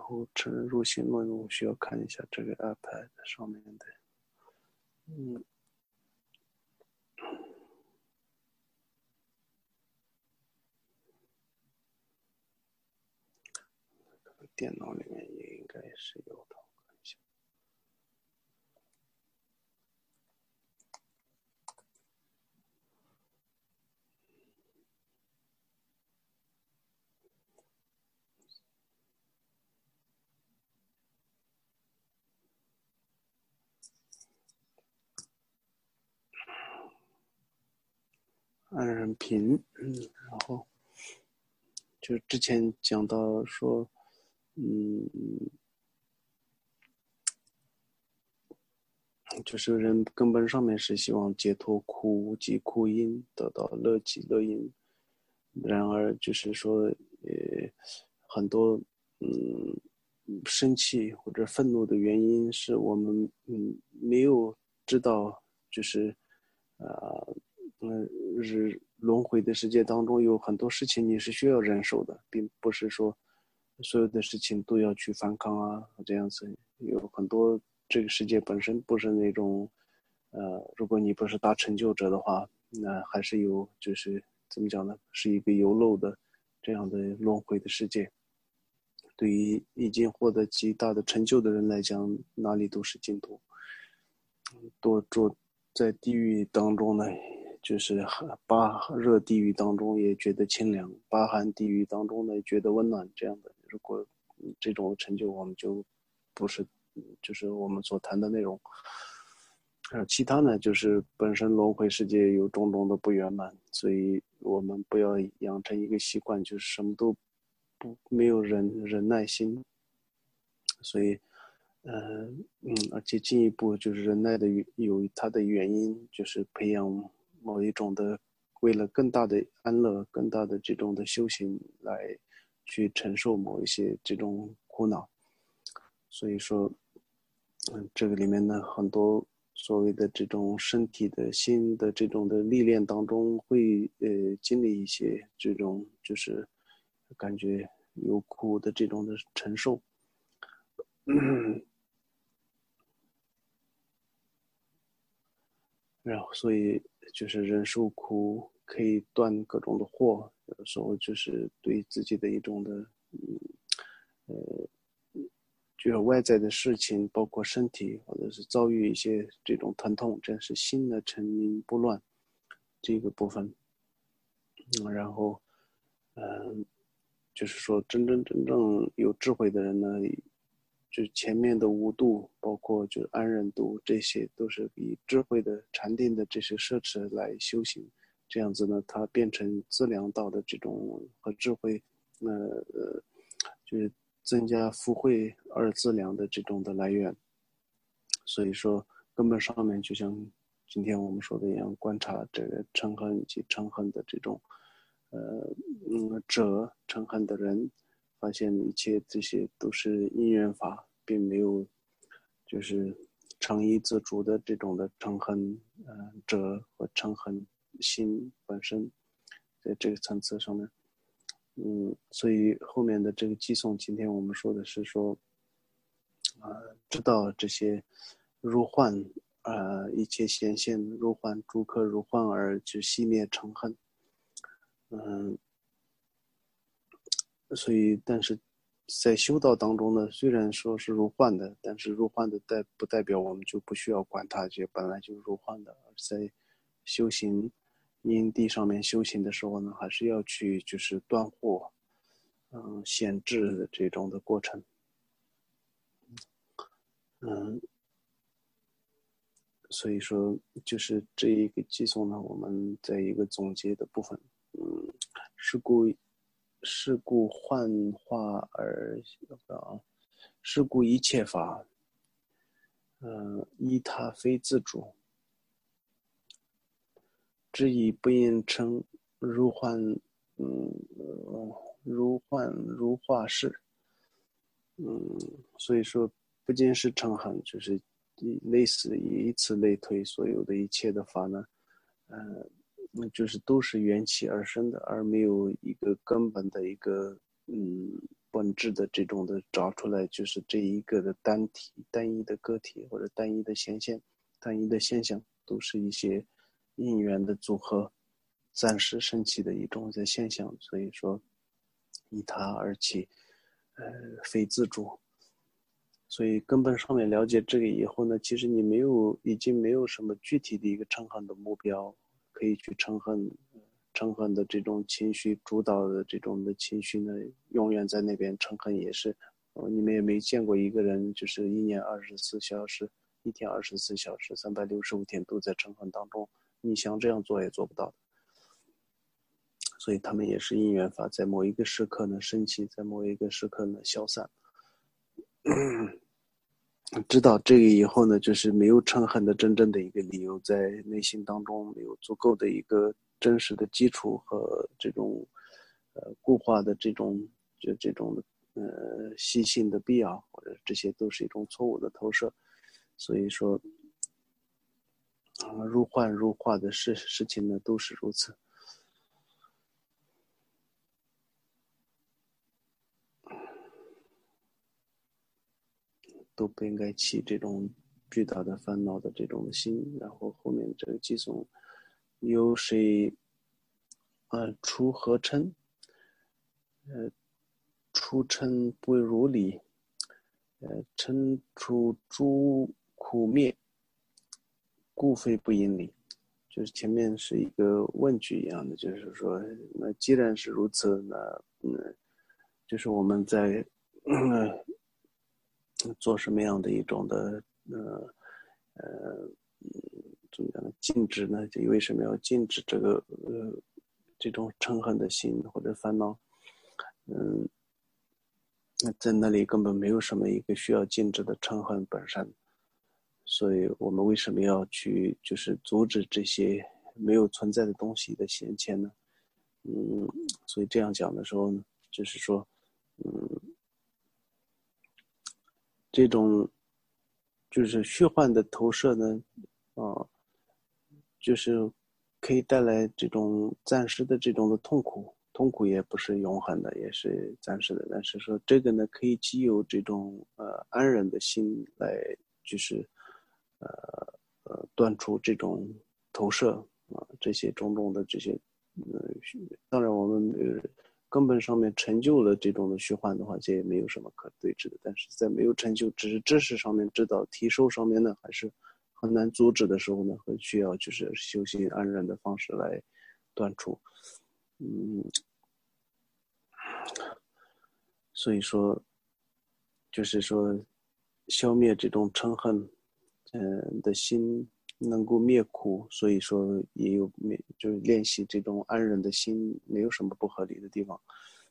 后成人入刑论，我需要看一下这个 iPad 上面的。电脑里面也应该是有的。按人评，然后就之前讲到说，就是人根本上面是希望解脱苦及苦因，得到乐即乐因。然而就是说，很多生气或者愤怒的原因是我们没有知道，就是轮回的世界当中有很多事情你是需要忍受的，并不是说所有的事情都要去反抗啊，这样子有很多这个世界本身不是那种如果你不是大成就者的话，那还是有就是怎么讲呢，是一个有漏的这样的轮回的世界。对于已经获得极大的成就的人来讲，哪里都是净土。多住在地狱当中呢，就是八热地狱当中也觉得清凉，八寒地狱当中呢觉得温暖，这样的。如果这种成就，我们就不是就是我们所谈的内容。其他呢，就是本身轮回世界有种种的不圆满，所以我们不要养成一个习惯，就是什么都没有忍耐心。所以而且进一步就是忍耐的有它的原因，就是培养某一种的为了更大的安乐、更大的这种的修行来去承受某一些这种苦恼。所以说，这个里面呢，很多所谓的这种身体的心的这种的历练当中，会经历一些这种就是感觉有苦的这种的承受。然后所以就是人受苦可以断各种的祸，有的时候就是对自己的一种的就是外在的事情，包括身体或者是遭遇一些这种疼痛，这是心的沉迷不乱这个部分。然后就是说真正有智慧的人呢，就是前面的无度，包括就是安忍度，这些都是以智慧的禅定的这些设置来修行。这样子呢，它变成资粮道的这种和智慧，就是增加福慧而资粮的这种的来源。所以说，根本上面就像今天我们说的一样，观察这个嗔恨以及嗔恨的这种嗔恨的人，发现一切这些都是因缘法，并没有就是诚意自主的这种的嗔恨者和嗔恨心本身，在这个层次上面。所以后面的这个寄送，今天我们说的是说，知道这些如幻，一切显现如幻，诸客如幻而去熄灭嗔恨。所以但是在修道当中呢，虽然说是如幻的，但是如幻的不代表我们就不需要管它，这本来就如幻的。而在修行因地上面修行的时候呢，还是要去就是断惑，显智的这种的过程。所以说就是这一个寄送呢，我们在一个总结的部分，是故幻化而是故一切法，依他非自主，知以不应称如幻，如幻如化事。所以说不仅是嗔恨，就是类似以此类推，所有的一切的法呢，就是都是缘起而生的，而没有一个根本的一个本质的这种的找出来，就是这一个的单一的个体或者单一的现象，都是一些因缘的组合，暂时升起的一种的现象。所以说，依他而起，非自主。所以根本上面了解这个以后呢，其实你已经没有什么具体的一个称衡的目标可以去称衡的这种情绪主导的这种的情绪呢，永远在那边称衡也是，你们也没见过一个人就是一年24小时，一天24小时，365天都在称衡当中，你想这样做也做不到。所以他们也是因缘法，在某一个时刻呢升起，在某一个时刻呢消散。知道这个以后呢，就是没有称衡的真正的一个理由，在内心当中没有足够的一个真实的基础和这种固化的这种习性的必要，或者这些都是一种错误的投射。所以说，如幻如化的事情呢，都是如此。都不应该起这种巨大的烦恼的这种心。然后后面这个寄诵，有谁出何称？出称不如理，称出诸苦灭，故非不因理。就是前面是一个问句一样的，就是说，那既然是如此，那就是我们在做什么样的一种的怎么讲呢？禁止呢？就为什么要禁止这个这种嗔恨的心或者烦恼？在那里根本没有什么一个需要禁止的嗔恨本身，所以我们为什么要去就是阻止这些没有存在的东西的显现呢？所以这样讲的时候呢，就是说，这种就是虚幻的投射呢，就是可以带来这种暂时的这种的痛苦，痛苦也不是永恒的，也是暂时的。但是说这个呢，可以藉由这种安忍的心来，就是断除这种投射这些种种的这些当然我们根本上面成就了这种的虚幻的话，这也没有什么可对峙的。但是在没有成就，只是知识上面知道提收上面呢，还是很难阻止的时候呢，会需要就是修行安忍的方式来断除。所以说，就是说，消灭这种嗔恨，的心能够灭苦，所以说也有就是练习这种安忍的心，没有什么不合理的地方。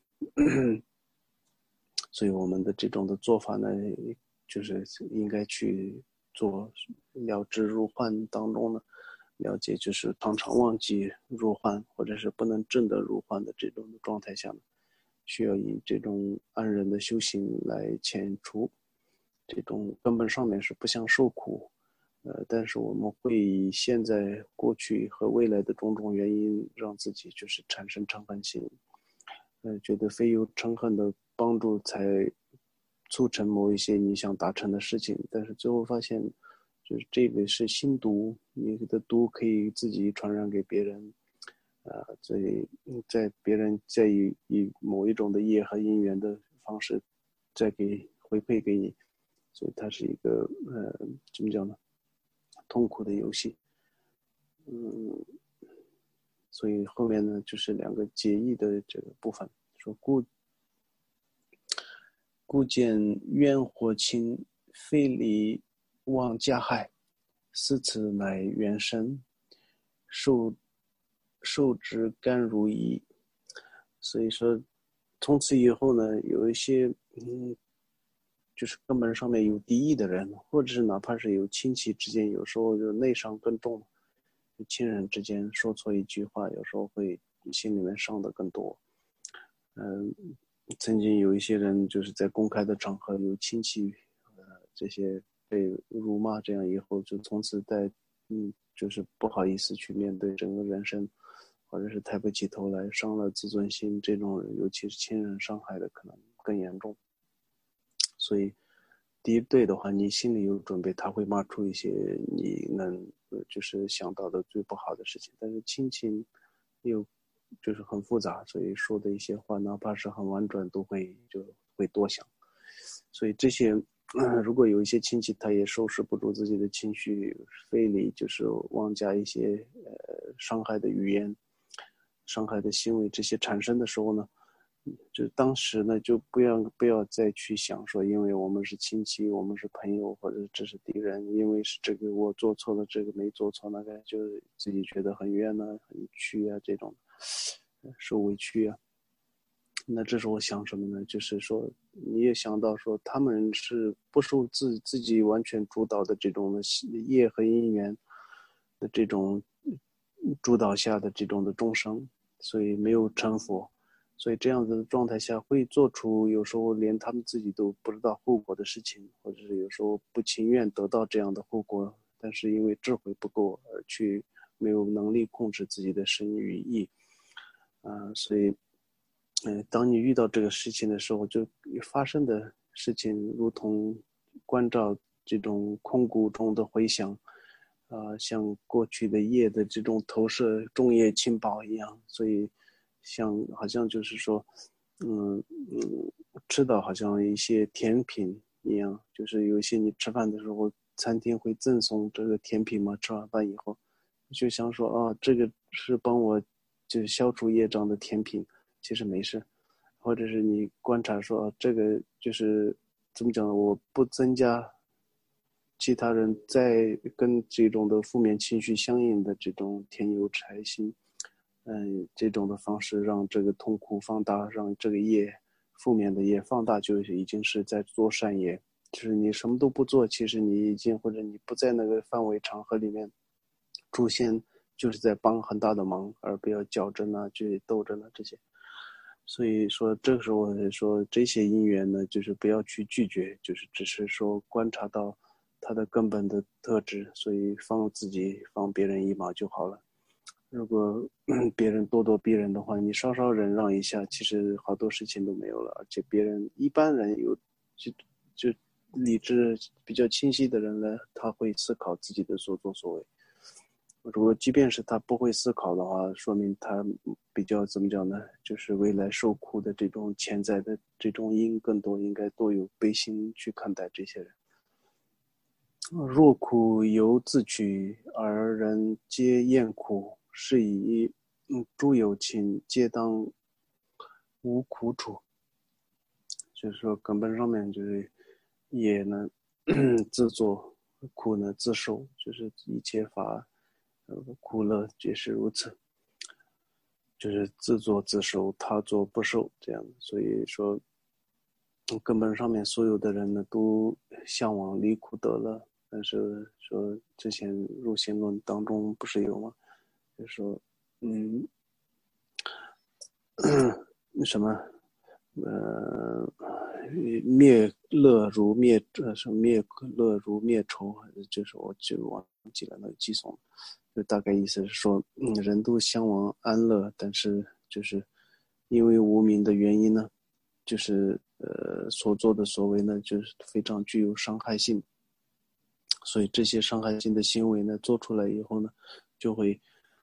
所以我们的这种的做法呢，就是应该去做了知入幻当中呢，了解就是常常忘记入幻，或者是不能证得入幻的这种的状态下呢，需要以这种安忍的修行来遣除这种根本上面是不想受苦，但是我们会以现在、过去和未来的种种原因，让自己就是产生嗔恨心，觉得非有嗔恨的帮助才促成某一些你想达成的事情，但是最后发现，就是这个是心毒，你的毒可以自己传染给别人，所以在别人再以某一种的业和因缘的方式，再给回馈给你，所以它是一个怎么讲呢？痛苦的游戏。所以后面呢，就是两个结义的这个部分，说故见冤火亲，非礼妄加害，思此乃原生，受之甘如饴。所以说，从此以后呢，有一些就是根本上面有敌意的人，或者是哪怕是有亲戚之间，有时候就内伤更重，亲人之间说错一句话，有时候会心里面伤的更多。曾经有一些人就是在公开的场合有亲戚，这些被辱骂，这样以后就从此就是不好意思去面对整个人生，或者是抬不起头来，伤了自尊心，这种尤其是亲人伤害的可能更严重。所以敌对的话，你心里有准备，他会骂出一些你能就是想到的最不好的事情。但是亲情又就是很复杂，所以说的一些话，哪怕是很婉转，都会多想。所以这些，如果有一些亲戚他也收拾不住自己的情绪，非礼就是妄加一些伤害的语言、伤害的行为这些产生的时候呢，就当时呢就不要再去想说，因为我们是亲戚，我们是朋友，或者这是敌人，因为是这个我做错了，这个没做错，那个就自己觉得很冤啊、很屈啊，这种受委屈啊。那这时候想什么呢？就是说，你也想到说，他们是不受自己完全主导的这种业和因缘的这种主导下的这种的众生，所以没有成佛，所以这样子的状态下会做出有时候连他们自己都不知道后果的事情，或者是有时候不情愿得到这样的后果，但是因为智慧不够而去没有能力控制自己的身与意，所以。当你遇到这个事情的时候，就发生的事情如同关照这种空谷中的回响，像过去的业的这种投射，众业轻薄一样，所以好像就是说，嗯吃到好像一些甜品一样，就是有一些你吃饭的时候，餐厅会赠送这个甜品嘛，吃完饭以后，就想说这个是帮我就消除业障的甜品。其实没事，或者是你观察说这个就是怎么讲呢？我不增加其他人在跟这种的负面情绪相应的这种添油柴心，这种的方式让这个痛苦放大，让这个业负面的业放大，就已经是在做善业。就是你什么都不做，其实你已经或者你不在那个范围场合里面出现，就是在帮很大的忙，而不要较真啊、去斗争啊这些。所以说，这个时候说这些因缘呢，就是不要去拒绝，就是只是说观察到它的根本的特质，所以放自己放别人一马就好了。如果别人咄咄逼人的话，你稍稍忍让一下，其实好多事情都没有了。而且别人一般人就理智比较清晰的人呢，他会思考自己的所作所为。如果即便是他不会思考的话，说明他比较怎么讲呢？就是未来受苦的这种潜在的这种因更多，应该多有悲心去看待这些人。若苦犹自取，而人皆厌苦，是以诸有情皆当无苦处。就是说根本上面就是业呢自作，苦呢自受，就是一切法苦乐皆是如此，就是自作自受，他作不受这样。所以说根本上面所有的人呢都向往离苦得乐，但是说之前入行论当中不是有吗？就是说什么呃，灭乐如灭什么灭乐如灭仇，就是我就忘记了那个寄送，就大概意思是说，人都向往安乐，但是就是因为无明的原因呢，就是所做的所为呢，就是非常具有伤害性，所以这些伤害性的行为呢，做出来以后呢，就会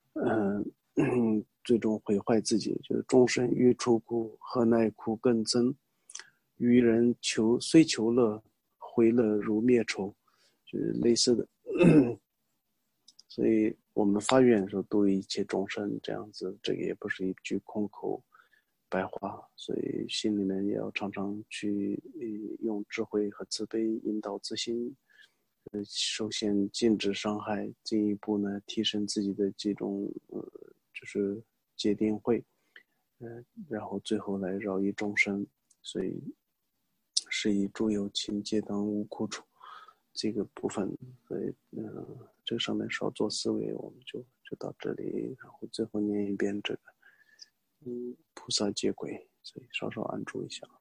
最终毁坏自己，就是众生欲出苦，何奈苦更增？愚人虽求乐，回乐如灭仇，就是类似的。所以我们发愿说度一切众生这样子，这个也不是一句空口白话，所以心里面也要常常去用智慧和慈悲引导自心。首先禁止伤害，进一步呢提升自己的这种就是戒定慧，然后最后来饶益众生，所以是以诸有情皆当无苦处这个部分，所以这个上面稍作思维，我们就到这里，然后最后念一遍这个菩萨戒轨，所以稍稍安住一下。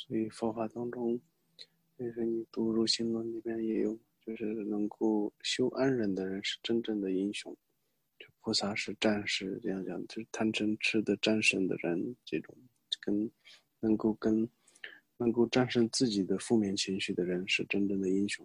所以佛法当中，就是你读入心论里面也有，就是能够修安忍的人是真正的英雄，就菩萨是战士，这样讲，就是贪嗔痴的战胜的人，这种跟能够战胜自己的负面情绪的人是真正的英雄。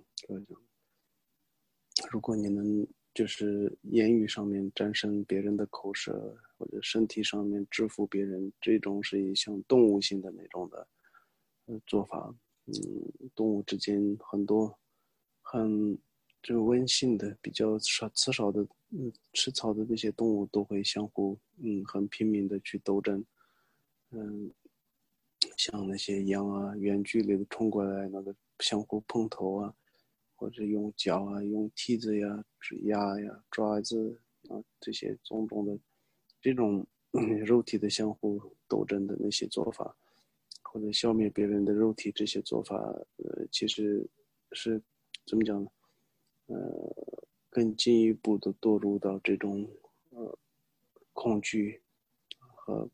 如果你能就是言语上面战胜别人的口舌，或者身体上面制服别人，这种是一项动物性的那种的做法。动物之间很多很就温驯的、比较吃草的，吃草的那些动物都会相互很拼命的去斗争。嗯，像那些羊啊，远距离的冲过来，那个相互碰头啊，或者用脚啊、用蹄子呀、牙呀、爪子啊这些种种的这种肉体的相互斗争的那些做法，或者消灭别人的肉体这些做法，其实是怎么讲呢？更进一步的堕入到这种恐惧和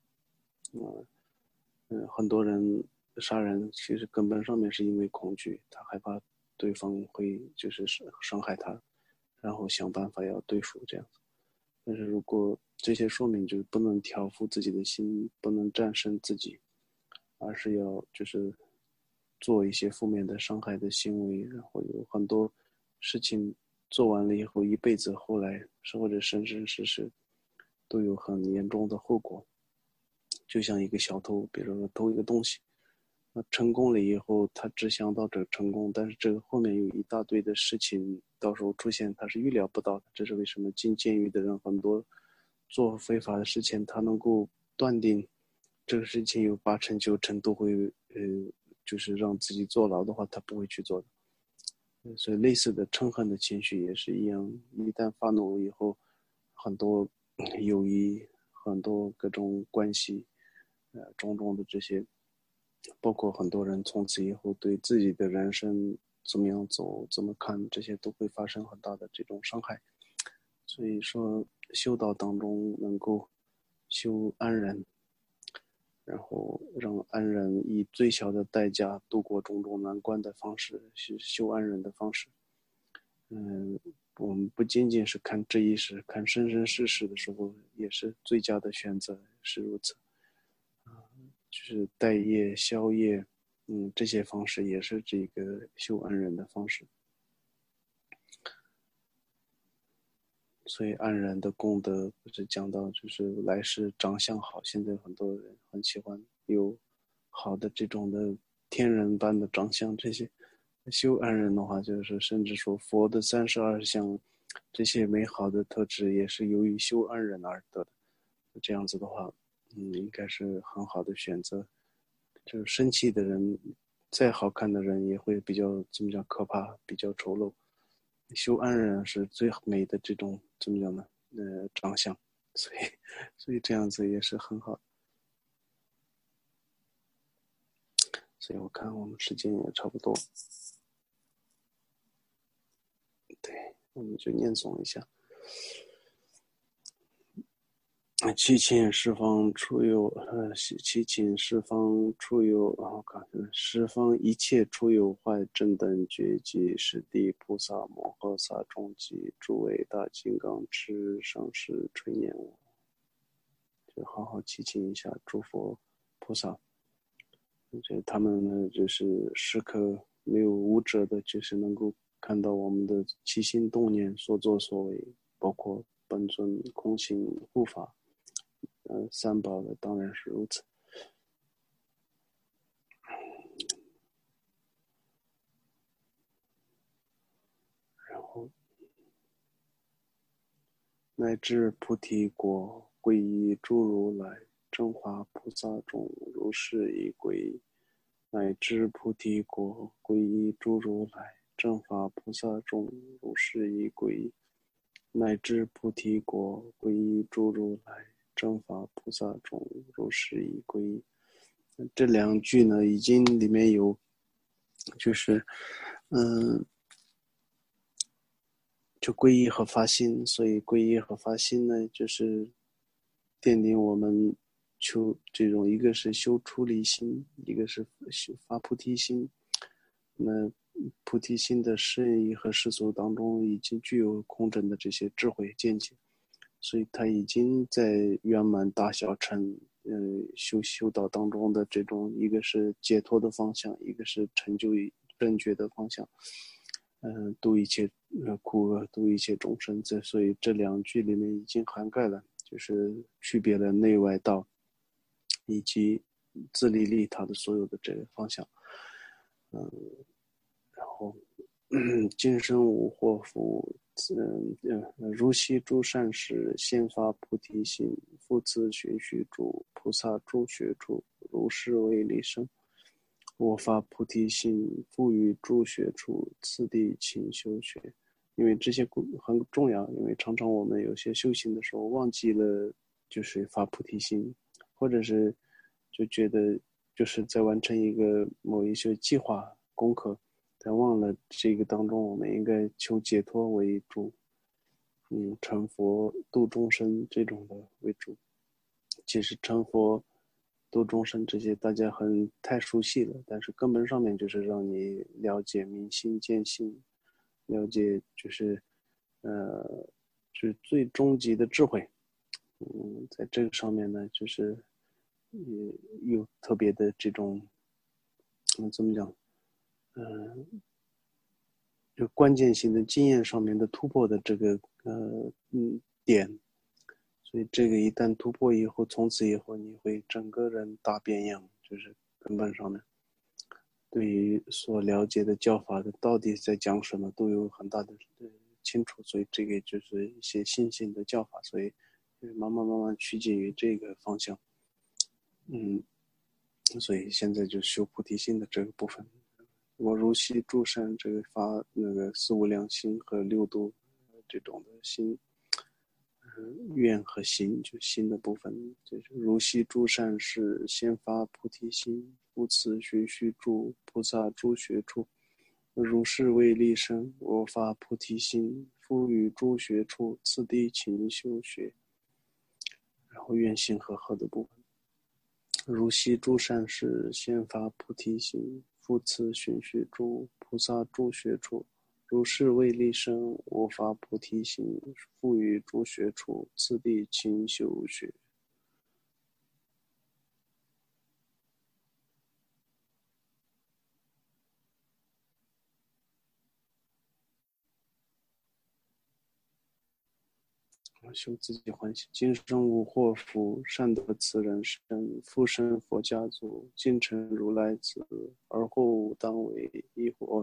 很多人杀人其实根本上面是因为恐惧，他害怕对方会就是伤害他，然后想办法要对付这样子。但是如果这些说明就是不能调服自己的心，不能战胜自己，而是要就是做一些负面的伤害的行为，然后有很多事情做完了以后，一辈子后来或者生生世世都有很严重的后果。就像一个小偷，比如说偷一个东西，那成功了以后，他只想到这个成功，但是这个后面有一大堆的事情，到时候出现他是预料不到的。这是为什么进监狱的人很多做非法的事情，他能够断定这个事情有8成9成都会就是让自己坐牢的话，他不会去做的。所以类似的嗔恨的情绪也是一样，一旦发怒以后，很多友谊、很多各种关系，种种的这些，包括很多人从此以后对自己的人生怎么样走、怎么看，这些都会发生很大的这种伤害。所以说，修道当中能够修安忍，然后让安忍以最小的代价度过种种难关的方式，是修安忍的方式。我们不仅仅是看这一世，看生生世世的时候，也是最佳的选择，是如此。就是待业、宵夜，这些方式也是这个修安忍的方式。所以安忍的功德不是讲到就是来世长相好，现在很多人很喜欢有好的这种的天人般的长相，这些修安忍的话，就是甚至说佛的32相，这些美好的特质也是由于修安忍而得的。这样子的话，应该是很好的选择。就是生气的人，再好看的人也会比较怎么讲可怕，比较丑陋。修安忍是最美的这种怎么讲呢？长相，所以这样子也是很好。所以我看我们时间也差不多，对，我们就念诵一下。七情十方出有，七情十方出有，十方一切出有坏正等觉及十地菩萨摩诃萨众及诸位大金刚持上师垂念我，就好好祈请一下诸佛菩萨，就他们呢就是时刻没有无遮的，就是能够看到我们的起心动念、所作所为，包括本尊空行护法。三宝的当然是如此。然后乃至菩提果，皈依诸如来，正法菩萨众如是已皈依。乃至菩提果，皈依诸如来，正法菩萨众如是已皈依。乃至菩提果，皈依诸如来，正法菩萨众如是已皈依。这两句呢，已经里面有，就是就皈依和发心，所以皈依和发心呢，就是奠定我们求这种，一个是修出离心，一个是发菩提心。那菩提心的圣意和世俗当中已经具有空正的这些智慧见解，所以他已经在圆满大小乘修道当中的这种，一个是解脱的方向，一个是成就正觉的方向，度一切苦厄，度一切众生。所以这两句里面已经涵盖了，就是区别了内外道以及自利利他的所有的这个方向。然后今生无祸福，如昔诸善士，先发菩提心，复次循序诸菩萨诸学处，如是为利生。我发菩提心，复于诸学处，次第勤修学。因为这些很重要，因为常常我们有些修行的时候忘记了，就是发菩提心，或者是就觉得就是在完成某一些计划功课，但忘了这个当中我们应该求解脱为主，成佛度众生这种的为主。其实成佛度众生这些大家太熟悉了，但是根本上面就是让你了解明心见性，了解就是最终极的智慧。在这个上面呢，就是也有特别的这种怎么讲，就关键性的经验上面的突破的这个点。所以这个一旦突破以后，从此以后你会整个人大变样，就是根本上面对于所了解的教法的到底在讲什么都有很大的清楚。所以这个就是一些新兴的教法，所以慢慢趋近于这个方向。所以现在就修菩提心的这个部分，我如昔诸善这个发那个四无量心和六度这种的心，愿和行，就心的部分，就是如昔诸善士，先发菩提心，复次循序诸菩萨诸学处，如是为利生。我发菩提心，复于诸学处，次第勤修学。然后愿行和合的部分，如昔诸善士，先发菩提心，复次循序诸菩萨诸学处，如是为利生。我发菩提心，复于诸学处，次第勤修学。修自己欢喜，今生无祸福，善得此人身，复生佛家族，尽成如来子，而后当为一火。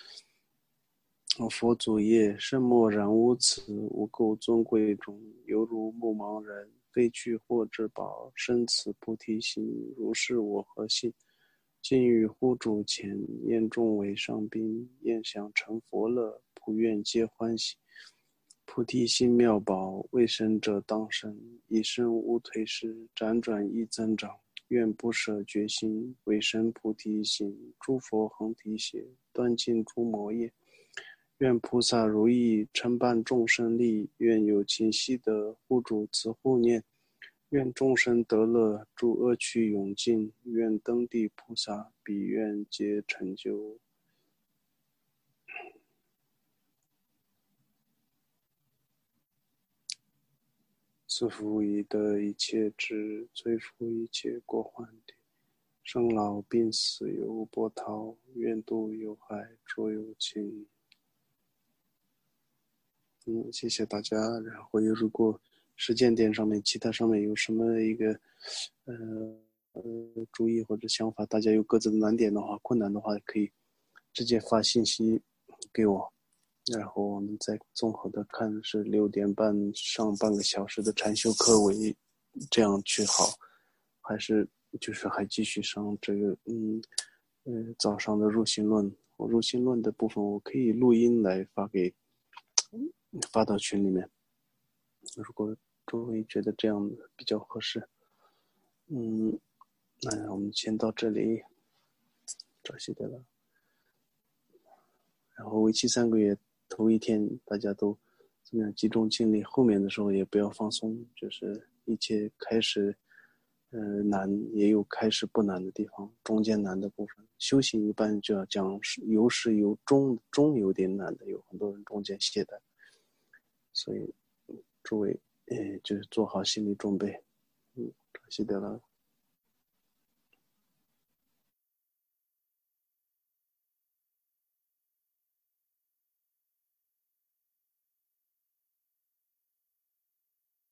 佛祖业，甚莫然无此，无垢尊贵中，犹如目盲人，非去获之宝，生此菩提心，如是我何信？今于乎主前，宴众为上宾，宴享成佛乐，普愿皆欢喜。菩提心妙宝，未生者当生，一生无退失，辗转亦增长。愿不舍决心，为生菩提心，诸佛恒提携，断尽诸魔业。愿菩萨如意承办众生利，愿有情悉得护主慈护念。愿众生得乐，诸恶趣永尽。愿登地菩萨，彼愿皆成就。赐福以得一切智，摧伏一切过患地。生老病死有无波涛，愿度有害诸有情。谢谢大家。然后如果时间点上面、其他上面有什么一个主意或者想法，大家有各自的难点的话、困难的话，可以直接发信息给我，然后我们再综合的看是6点半上半个小时的禅修课为这样去好，还是就是还继续上这个早上的入心论。入心论的部分我可以录音来发到群里面，如果诸位觉得这样比较合适。那我们先到这里，找些的了。然后为期3个月，头一天大家都怎么样集中精力，后面的时候也不要放松，就是一切开始难也有开始不难的地方，中间难的部分。修行一般就要讲有始有终，终有点难的，有很多人中间懈怠。所以诸位，就是做好心理准备。感谢德拉。